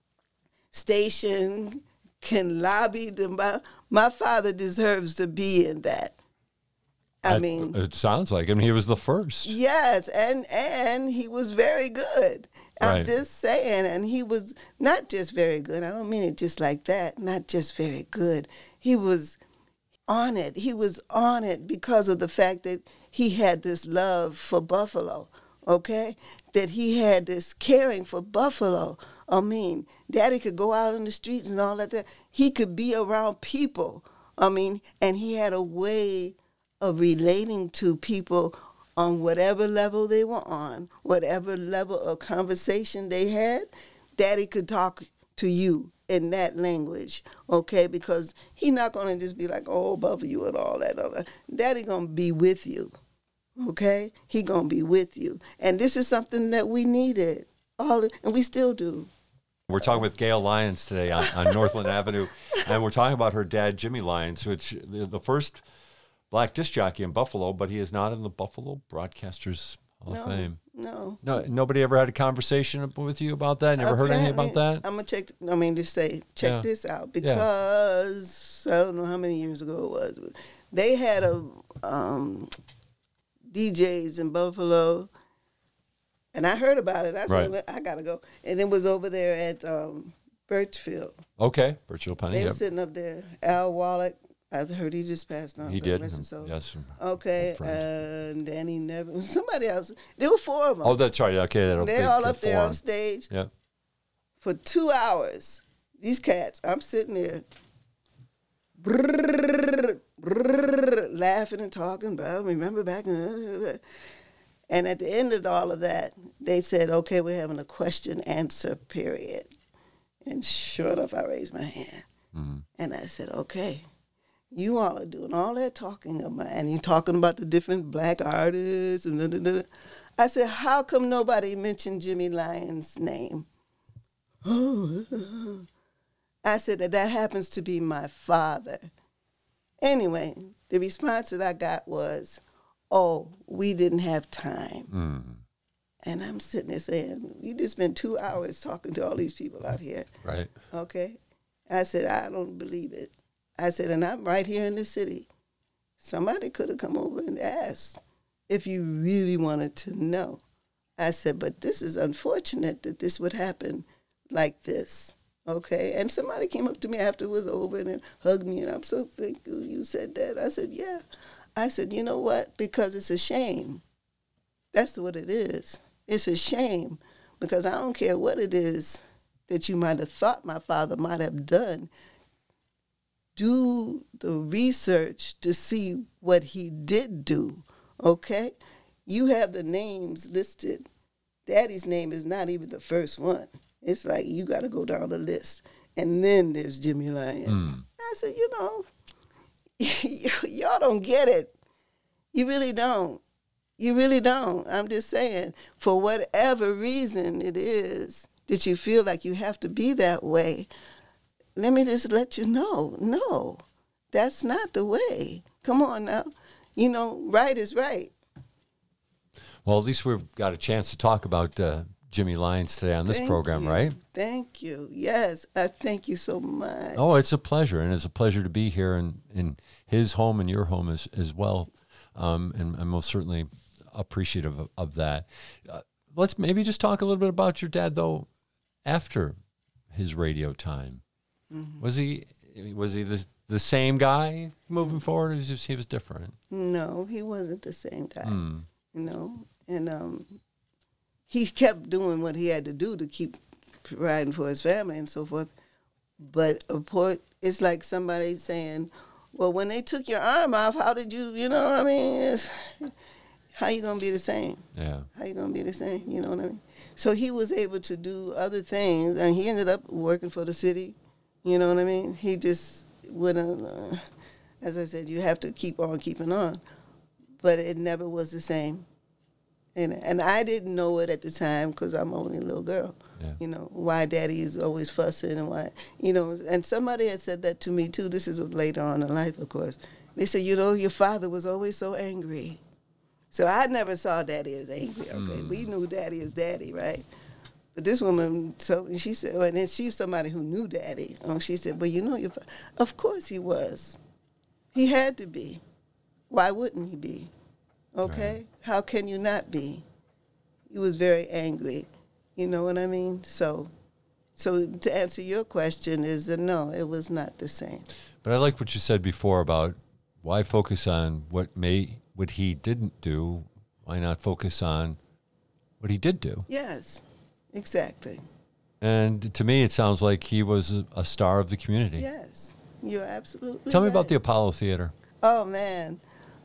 station can lobby them, my, my father deserves to be in that. I, I mean, it sounds like. I mean, he was the first. Yes, and and he was very good. I'm Right. just saying, and he was not just very good. I don't mean it just like that. Not just very good. He was on it. He was on it because of the fact that he had this love for Buffalo. Okay, that he had this caring for Buffalo. I mean, Daddy could go out in the streets and all that. That he could be around people. I mean, and he had a way of relating to people on whatever level they were on, whatever level of conversation they had. Daddy could talk to you in that language, okay? Because he not gonna just be like, oh, above you and all that other. Daddy gonna be with you. Okay, he gonna be with you, and this is something that we needed, all, and we still do. We're talking with Gail Lyons today on, on Northland Avenue, and we're talking about her dad, Jimmy Lyons, which the, the first black disc jockey in Buffalo, but he is not in the Buffalo Broadcasters Hall no, of Fame. No, no, nobody ever had a conversation with you about that. Never heard anything about that. I'm gonna check. I mean, just say check Yeah. this out because yeah. I don't know how many years ago it was. But they had a. Um, D Js in Buffalo, and I heard about it. I said, Right. I gotta go. And it was over there at um, Birchfield. Okay, Birchfield Penny. They Yep. were sitting up there. Al Wallach, I heard he just passed on. He God did. rest his soul. Yes. Okay, and Danny Neville. Somebody else. There were four of them. Oh, that's right. Okay, that'll They're big, all uh, up there forum. on stage Yeah. for two hours. These cats, I'm sitting there. Brrr, brrr, laughing and talking about, remember back in, and at the end of all of that, they said, okay, we're having a question answer period. And sure enough, I raised my hand. Mm-hmm. And I said, okay, you all are doing all that talking about, and you're talking about the different black artists. And da, da, da. I said, how come nobody mentioned Jimmy Lyons' name? I said that that happens to be my father. Anyway, the response that I got was, oh, we didn't have time. Mm. And I'm sitting there saying, you just spent two hours talking to all these people out here. Right. Okay. I said, I don't believe it. I said, and I'm right here in the city. Somebody could have come over and asked if you really wanted to know. I said, but this is unfortunate that this would happen like this. Okay, and somebody came up to me after it was over and hugged me, and I'm so thankful you said that. I said, yeah. I said, you know what? Because it's a shame. That's what it is. It's a shame because I don't care what it is that you might have thought my father might have done. Do the research to see what he did do, okay? You have the names listed. Daddy's name is not even the first one. It's like you got to go down the list. And then there's Jimmy Lyons. Mm. I said, you know, y'all don't get it. You really don't. You really don't. I'm just saying, for whatever reason it is that you feel like you have to be that way, let me just let you know, no, that's not the way. Come on now. you know, right is right. Well, at least we've got a chance to talk about uh, Jimmy Lyons today on this Thank program, you. right? Thank you. Yes, I thank you so much. Oh, it's a pleasure, and it's a pleasure to be here in, in his home and your home as, as well. Um, and I'm most certainly appreciative of, of that. Uh, let's maybe just talk a little bit about your dad, though, after his radio time. Mm-hmm. Was he was he the, the same guy moving forward, or was just, he was different? No, he wasn't the same guy, mm. you know. And um, he kept doing what he had to do to keep providing for his family and so forth. But of course, it's like somebody saying, well, when they took your arm off, how did you, you know, I mean, it's, how you going to be the same? Yeah. How you going to be the same? You know what I mean? So he was able to do other things, and he ended up working for the city. You know what I mean? He just wouldn't, uh, as I said, you have to keep on keeping on. But it never was the same. And, and I didn't know it at the time because I'm only a little girl. Yeah. You know, why daddy is always fussing and why, you know, and somebody had said that to me too. This is later on in life, of course. They said, you know, your father was always so angry. So I never saw daddy as angry, okay? Mm. We knew daddy as daddy, right? But this woman, so she said, and then she's somebody who knew daddy. Oh, she said, well, you know, your father. Of course he was. He had to be. Why wouldn't he be? Okay? Right. How can you not be? He was very angry. You know what I mean? So so to answer your question is that no, it was not the same. But I like what you said before about why focus on what may what he didn't do? Why not focus on what he did do? Yes, exactly. And to me, it sounds like he was a, a star of the community. Yes, you're absolutely Tell right. me about the Apollo Theater. Oh, man.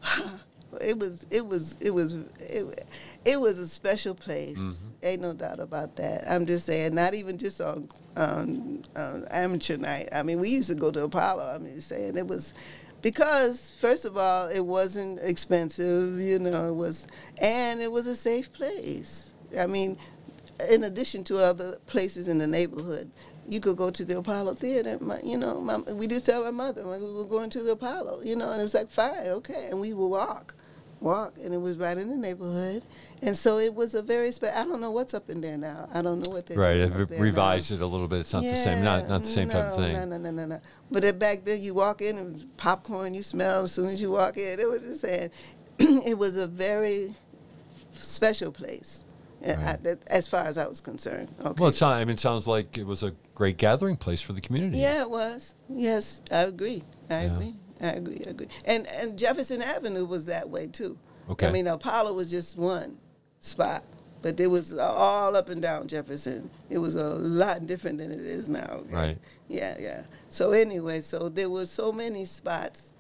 It was, it was, it was, it, it was a special place. Mm-hmm. Ain't no doubt about that. I'm just saying, not even just on, on, on amateur night. I mean, we used to go to Apollo. I'm just saying, it was, because first of all, it wasn't expensive, you know, it was, and it was a safe place. I mean, in addition to other places in the neighborhood, you could go to the Apollo Theater. My, you know, my, we just tell my mother, we were going to the Apollo, you know, and it was like, fine, okay, and we would walk. walk, and it was right in the neighborhood. And so it was a very special, I don't know what's up in there now. I don't know what they're right, doing Right, up revised now. it a little bit. It's not yeah, the same, not not the same no, type of thing. No, no, no, no, no. But it, back then, you walk in, and it was popcorn you smell as soon as you walk in. It was just saying, it was a very special place. Right. I, that, as far as I was concerned. Okay. Well, it sounds, I mean, it sounds like it was a great gathering place for the community. Yeah, it was. Yes, I agree. I yeah. agree. I agree. I agree. And and Jefferson Avenue was that way too. Okay. I mean, Apollo was just one spot, but it was all up and down Jefferson. It was a lot different than it is now. Okay? Right. Yeah, yeah. So anyway, so there were so many spots.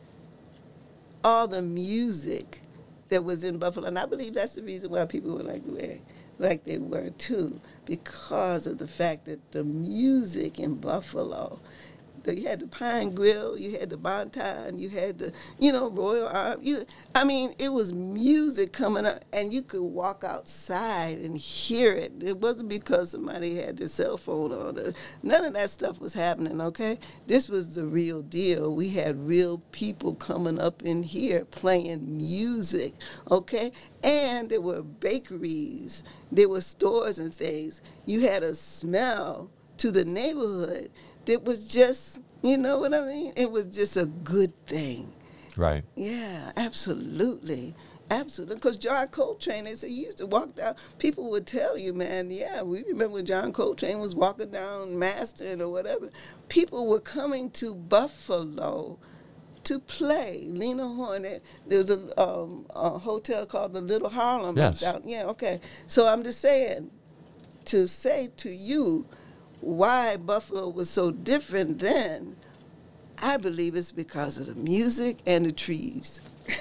All the music that was in Buffalo, and I believe that's the reason why people were like, "Way." like they were too, because of the fact that the music in Buffalo, you had the Pine Grill, you had the Bonton, you had the, you know, Royal Arm. You, I mean, it was music coming up, and you could walk outside and hear it. It wasn't because somebody had their cell phone on it. None of that stuff was happening, okay? This was the real deal. We had real people coming up in here playing music, okay? And there were bakeries, there were stores and things. You had a smell to the neighborhood. It was just, you know what I mean? It was just a good thing. Right. Yeah, absolutely. Absolutely. Because John Coltrane, they said he used to walk down. People would tell you, man, yeah, we remember when John Coltrane was walking down Maston or whatever. People were coming to Buffalo to play. Lena Horne, there was a, um, a hotel called the Little Harlem. Yes. Down, yeah, okay. So I'm just saying, to say to you, why Buffalo was so different then, I believe it's because of the music and the trees.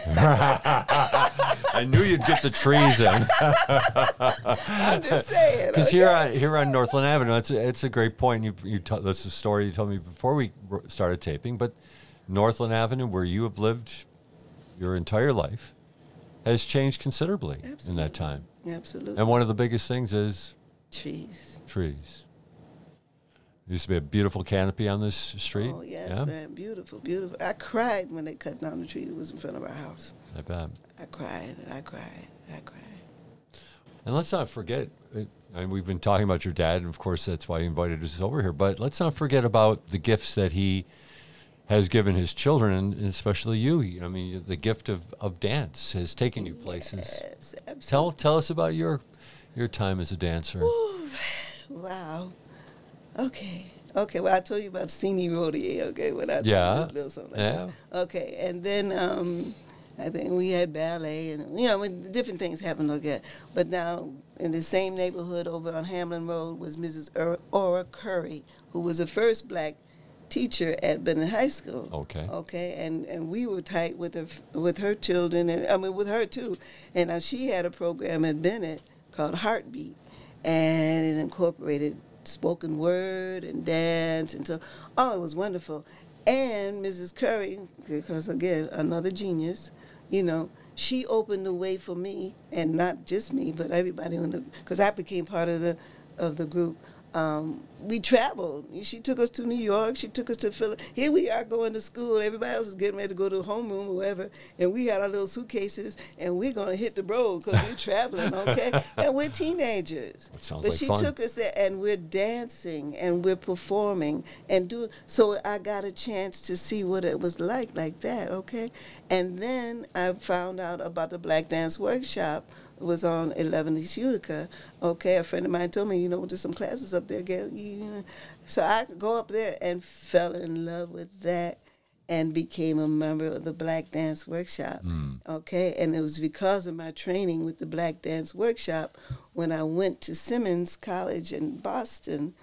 I knew you'd get the trees in. I'm just saying. Because okay? here on here on Northland Avenue, it's a, it's a great point. You you t- that's a story you told me before we started taping. But Northland Avenue, where you have lived your entire life, has changed considerably Absolutely. in that time. Absolutely. And one of the biggest things is trees. Trees. Used to be a beautiful canopy on this street. Oh, yes, yeah? man. Beautiful, beautiful. I cried when they cut down the tree that was in front of our house. I bet. I cried, I cried, I cried. And let's not forget, uh, and we've been talking about your dad, and of course that's why he invited us over here, but let's not forget about the gifts that he has given his children, and especially you. I mean, the gift of, of dance has taken you places. Yes, absolutely. Tell tell us about your your time as a dancer. Ooh, wow. Okay. Okay. Well, I told you about Sini Rodier, okay, when I Yeah. told this little something like Yeah. this. Okay. And then um, I think we had ballet and, you know, when different things happened like that. But now in the same neighborhood over on Hamlin Road was Missus Ur- Ora Curry, who was the first black teacher at Bennett High School. Okay. Okay, and, and we were tight with her with her children, and I mean with her too. And now she had a program at Bennett called Heartbeat, and it incorporated spoken word and dance, and so oh, it was wonderful. And Missus Curry, because again another genius, you know, she opened the way for me, and not just me, but everybody in the, because I became part of the of the group. Um, we traveled. She took us to New York. She took us to Philly. Here we are going to school. Everybody else is getting ready to go to the homeroom or whatever. And we had our little suitcases, and we're going to hit the road because we're traveling, okay? And we're teenagers. That sounds but like she fun. took us there, and we're dancing, and we're performing, and doing. So I got a chance to see what it was like, like that, okay? And then I found out about the Black Dance Workshop. Was on eleven East Utica. Okay, a friend of mine told me, you know, there's some classes up there, Gail. You, so I could go up there and fell in love with that and became a member of the Black Dance Workshop. Mm. Okay, and it was because of my training with the Black Dance Workshop when I went to Simmons College in Boston,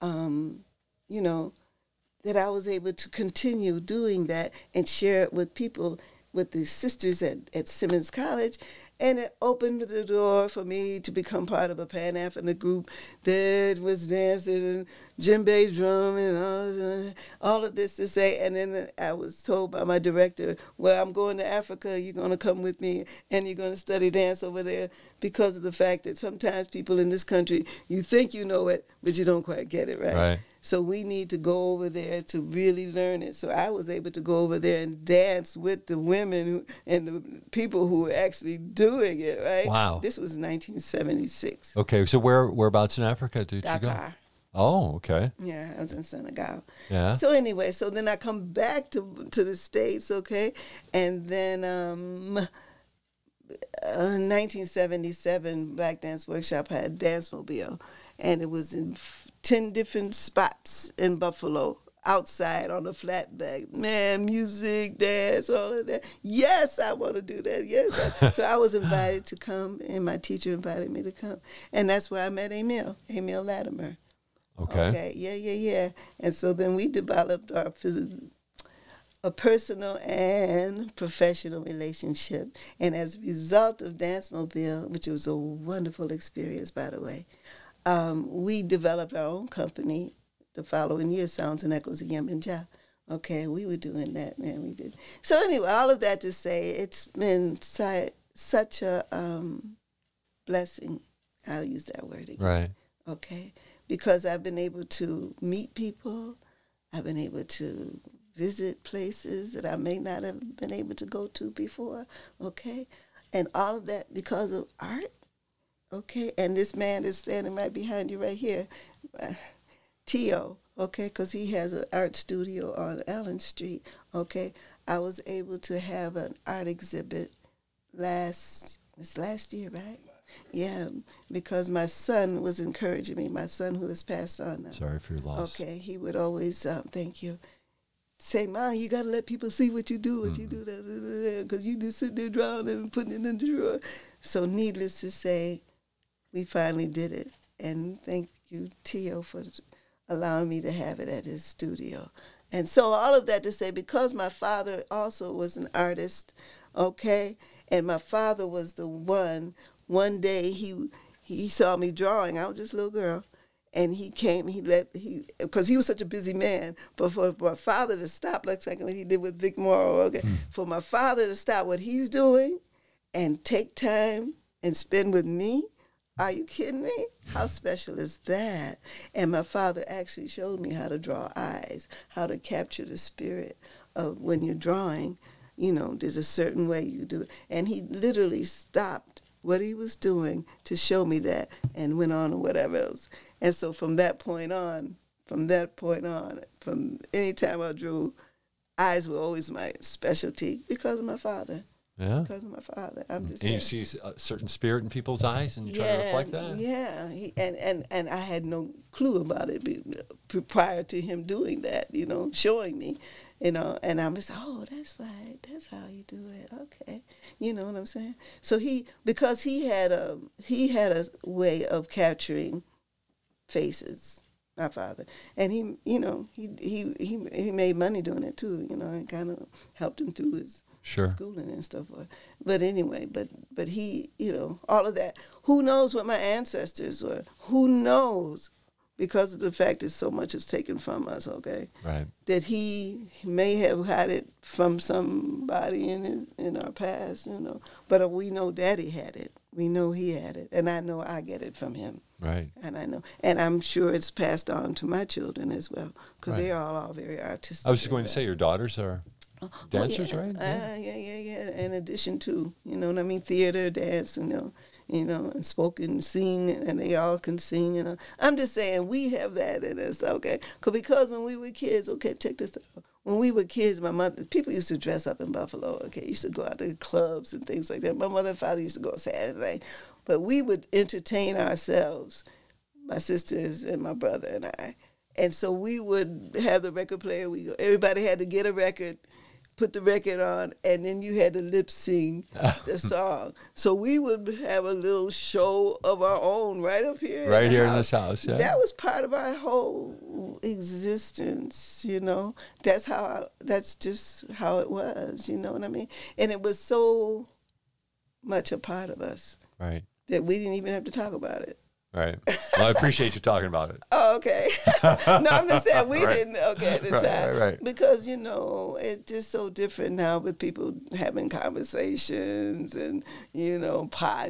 um, you know, that I was able to continue doing that and share it with people, with the sisters at, at Simmons College. And it opened the door for me to become part of a Pan-African group that was dancing and djembe drum and all, all of this to say. And then I was told by my director, well, I'm going to Africa. You're going to come with me, and you're going to study dance over there, because of the fact that sometimes people in this country, you think you know it, but you don't quite get it, right? Right. So we need to go over there to really learn it. So I was able to go over there and dance with the women who, and the people who were actually doing it, right? Wow. This was nineteen seventy-six. Okay, so where whereabouts in Africa did you go? Dakar. Oh, okay. Yeah, I was in Senegal. Yeah. So anyway, so then I come back to to the States, okay? And then um, uh, nineteen seventy-seven, Black Dance Workshop had a dance mobile, and it was in ten different spots in Buffalo, outside on the flatbed. Man, music, dance, all of that. Yes, I want to do that. Yes. I, so I was invited to come, and my teacher invited me to come. And that's where I met Emil, Emil Latimer. Okay. Okay, yeah, yeah, yeah. And so then we developed our phys- a personal and professional relationship. And as a result of Dance Mobile, which was a wonderful experience, by the way, Um, we developed our own company the following year, Sounds and Echoes of Yemenja. Okay, we were doing that, man, we did. So anyway, all of that to say, it's been si- such a um, blessing. I'll use that word again. Right. Okay, because I've been able to meet people. I've been able to visit places that I may not have been able to go to before. Okay, and all of that because of art. Okay, and this man is standing right behind you right here, uh, Tio, okay, because he has an art studio on Allen Street, okay. I was able to have an art exhibit last, it's last year, right? Yeah, because my son was encouraging me, my son who has passed on now. Sorry for your loss. Okay, he would always, um, thank you, say, Mom, you got to let people see what you do, what Mm. you do, because you just sit there drawing and putting it in the drawer. So needless to say, we finally did it, and thank you, Tio, for allowing me to have it at his studio. And so all of that to say, because my father also was an artist, okay, and my father was the one, one day he he saw me drawing, I was just a little girl, and he came, he let, he, because he was such a busy man, but for my father to stop, like what he did with Vic Morrow, okay, mm. for my father to stop what he's doing and take time and spend with me, Are you kidding me? How special is that? And my father actually showed me how to draw eyes, how to capture the spirit of when you're drawing. You know, there's a certain way you do it. And he literally stopped what he was doing to show me that and went on to whatever else. And so from that point on, from that point on, from any time I drew, eyes were always my specialty because of my father. Yeah. Because of my father. I'm just and saying. you see a certain spirit in people's eyes and you try yeah, to reflect that? Yeah. He, and, and, and I had no clue about it be- prior to him doing that, you know, showing me, you know, and I'm just, oh, that's right. That's how you do it. Okay. You know what I'm saying? So he, because he had a, he had a way of capturing faces, my father. And he, you know, he, he, he, he made money doing it too, you know, and kind of helped him through his Sure. schooling and stuff. But anyway, but but he, you know, all of that. Who knows what my ancestors were? Who knows? Because of the fact that so much is taken from us, okay? Right. That he may have had it from somebody in his, in our past, you know. But we know Daddy had it. We know he had it. And I know I get it from him. Right. And I know. And I'm sure it's passed on to my children as well. Because Right. they are all very artistic. I was just going to say, your daughters are dancers, oh, yeah. right? Uh, yeah, yeah, yeah. In addition to, you know what I mean, theater, dance, you know, you know, and spoken, sing, and they all can sing. You know, I'm just saying we have that in us, okay? Cause because when we were kids, okay, check this out. When we were kids, my mother, people used to dress up in Buffalo, okay? Used to go out to clubs and things like that. My mother and father used to go Saturday night. But we would entertain ourselves, my sisters and my brother and I. And so we would have the record player. We everybody had to get a record, put the record on, and then you had to lip sing the song. So we would have a little show of our own right up here. Right in here house. in this house, yeah. That was part of our whole existence, you know. That's how, I, that's just how it was, you know what I mean? And it was so much a part of us. Right. That we didn't even have to talk about it. Right. Well, I appreciate you talking about it. Oh, okay. No, I'm just saying we Right. didn't, okay, at the Right, time. right, right. Because, you know, it's just so different now with people having conversations and, you know,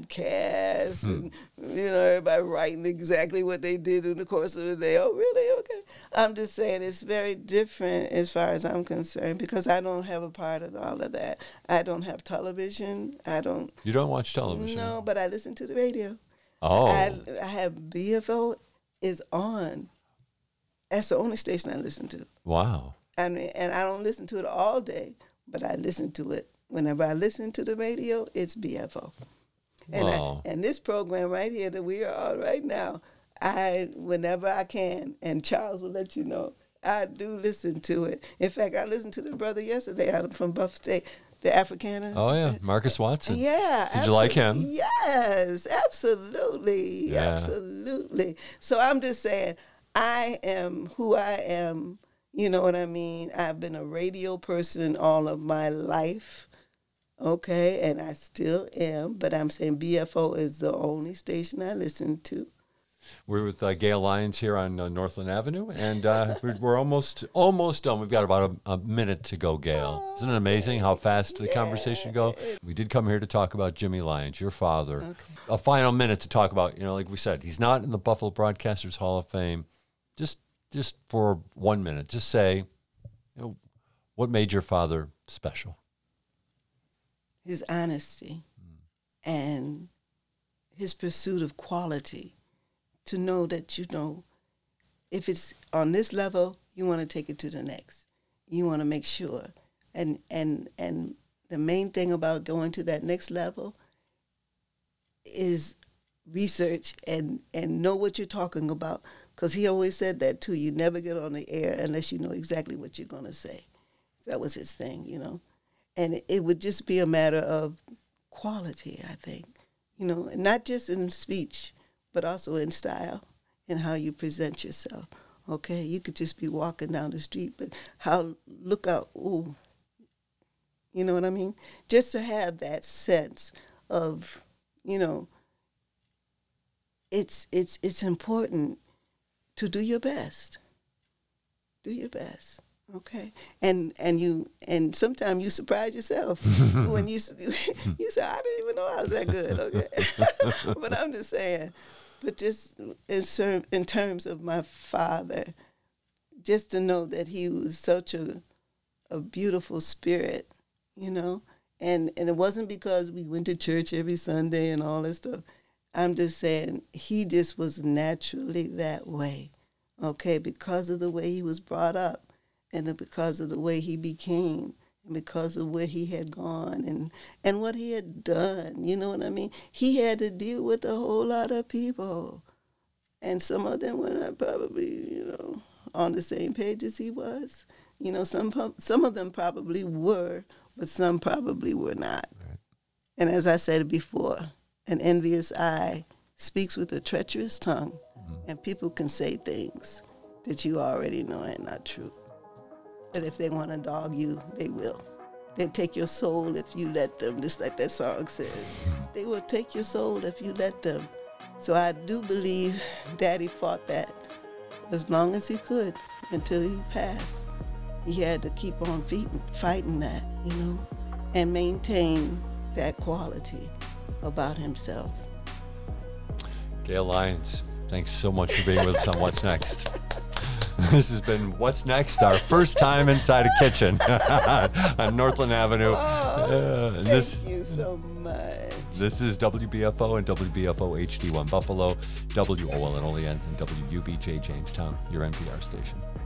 podcasts Hmm. and, you know, everybody writing exactly what they did in the course of the day. Oh, really? Okay. I'm just saying it's very different as far as I'm concerned because I don't have a part of all of that. I don't have television. I don't. You don't watch television? No, but I listen to the radio. Oh. I, I have B F O is on. That's the only station I listen to. Wow. And and I don't listen to it all day, but I listen to it. Whenever I listen to the radio, it's B F O. And Wow. I, and this program right here that we are on right now, I whenever I can, and Charles will let you know, I do listen to it. In fact, I listened to the brother yesterday out from Buff State. The Afrikaner. Oh, yeah. Marcus Watson. Yeah. Did you like him? Yes, absolutely. Yeah. Absolutely. So I'm just saying, I am who I am. You know what I mean? I've been a radio person all of my life. Okay. And I still am. But I'm saying B F O is the only station I listen to. We're with uh, Gail Lyons here on uh, Northland Avenue, and uh, we're, we're almost almost done. We've got about a, a minute to go, Gail. Isn't it amazing how fast the Yeah. conversation goes? We did come here to talk about Jimmy Lyons, your father. Okay. A final minute to talk about, you know, like we said, he's not in the Buffalo Broadcasters Hall of Fame. Just, just for one minute, just say, you know, what made your father special? His honesty and his pursuit of quality. To know that, you know, if it's on this level, you want to take it to the next. You want to make sure. And and and the main thing about going to that next level is research and, and know what you're talking about. Because he always said that, too. You never get on the air unless you know exactly what you're going to say. That was his thing, you know. And it, it would just be a matter of quality, I think. You know, not just in speech, but also in style and how you present yourself. Okay, you could just be walking down the street, but how look out, ooh, you know what I mean? Just to have that sense of, you know, it's it's it's important to do your best. Do your best, Okay, and and you and sometimes you surprise yourself when you you say, I didn't even know I was that good. Okay, but I'm just saying, but just in ser- in terms of my father, just to know that he was such a a beautiful spirit, you know, and and it wasn't because we went to church every Sunday and all that stuff. I'm just saying he just was naturally that way, okay, because of the way he was brought up. And because of the way he became, and because of where he had gone, and, and what he had done, you know what I mean? He had to deal with a whole lot of people. And some of them were not probably, you know, on the same page as he was. You know, some some of them probably were, but some probably were not. Right. And as I said before, an envious eye speaks with a treacherous tongue, mm-hmm. and people can say things that you already know are not true. But if they want to dog you, they will. They'll take your soul if you let them, just like that song says. They will take your soul if you let them. So I do believe Daddy fought that as long as he could until he passed. He had to keep on fighting, fighting that, you know, and maintain that quality about himself. Gail Lyons, thanks so much for being with us on What's Next. This has been What's Next, our first time inside a kitchen on Northland Avenue. Oh, uh, thank this, you so much. This is W B F O and W B F O H D one Buffalo, W O L N Olean, and W U B J Jamestown, your N P R station.